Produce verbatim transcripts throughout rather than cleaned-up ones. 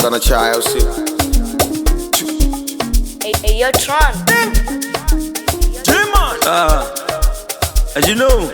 sana chai au si? Hey, hey, yo, Tron. J-Man. Uh, as you know.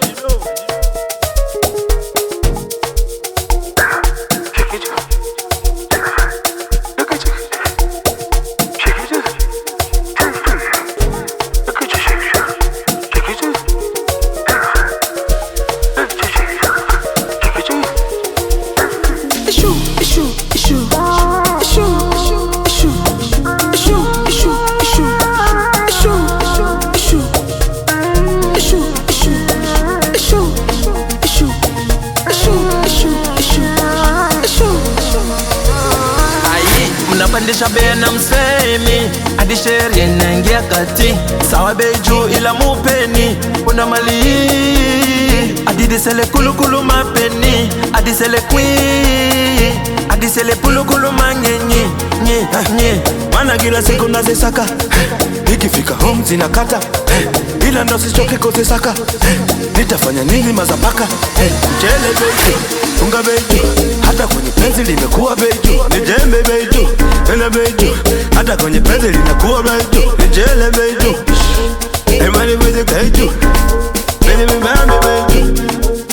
Mnapandisha bei na msemi hadi sheria inaingia kati. Sawa bei juu ila mupeni kuna mali hadi disele kulu kulu mapeni hadi sele kwi hadi sele pulu kulu manyenyi nye nye. Mana kila siku nazisaka, nikifika home zinakata, ila ndo sichoke kuzisaka. Nitafanya nini mazapaka? Mchele bei juu, unga bei juu, hata kwenye penzi limekuwa bei juu. Nijembe bei juu, ele bei juu, hata kwenye penzi linakuwa bei juu. Nijele bei juu, emani bei bei juu, beni bimami bei juu.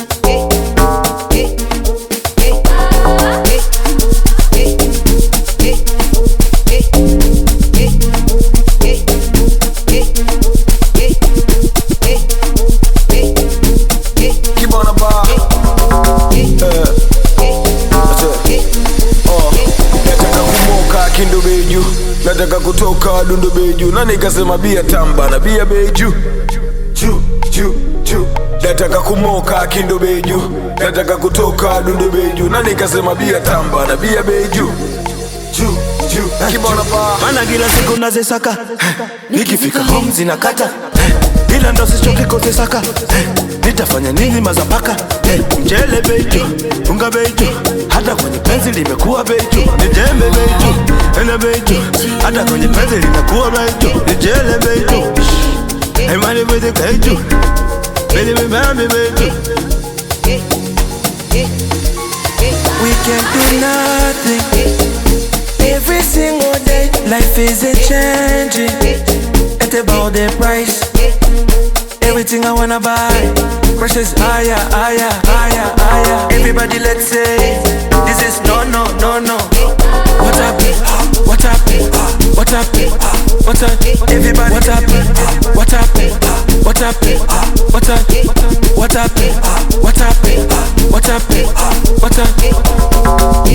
Nataka kutoka dundo beju na nikasema bia tamba na bia beju ju ju ju. Nataka kumoka kindo beju, nataka kutoka dundo beju na nikasema bia tamba na bia beju ju ju. Kibona ba mana kila siku nazisaka, nikifika home zinakata, ila ndo sichoke kuzisaka. Nitafanya nini mazapaka? Mchele beju, unga beju, hata kwenye penzi limekuwa beju. Nijembe beju, ele beju, hata kwenye penzi linakuwa beju. Nijele beju, emani beju beju, beni bimami beju. We can do nothing every single day. Life isn't changing, it's about the price. Everything I wanna buy, prices higher, higher, higher, higher. Everybody let's say, this is no, no, no, no. What up, what up, what up, what up, everybody what up, what up, what up, what up, what up, what up, what up, what up.